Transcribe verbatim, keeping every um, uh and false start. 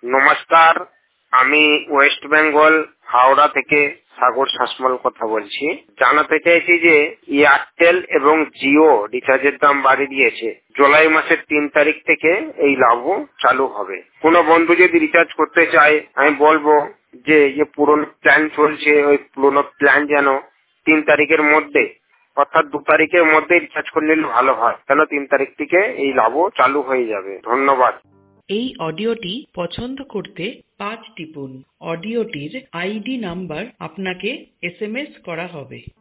নমস্কার, আমি ওয়েস্ট বেঙ্গল হাওড়া থেকে সাগর শাসমল কথা বলছি। জানাতে চাইছি যে এয়ারটেল এবং জিও রিচার্জের দাম বাড়িয়ে দিয়েছে। জুলাই মাসের তিন তারিখ থেকে এই লাগু চালু হবে। কোনো বন্ধু যদি রিচার্জ করতে চায়, আমি বলবো যে যে পুরনো প্ল্যান চলছে ওই পুরনো প্ল্যান যেন তিন তারিখের মধ্যে অর্থাৎ দু তারিখের মধ্যে রিচার্জ করলে ভালো হয়, কেন তিন তারিখ থেকে এই লাগু চালু হয়ে যাবে। ধন্যবাদ। এই অডিওটি পছন্দ করতে পাঁচ টিপুন। অডিওটির আইডি নাম্বার আপনাকে এস এম এস করা হবে।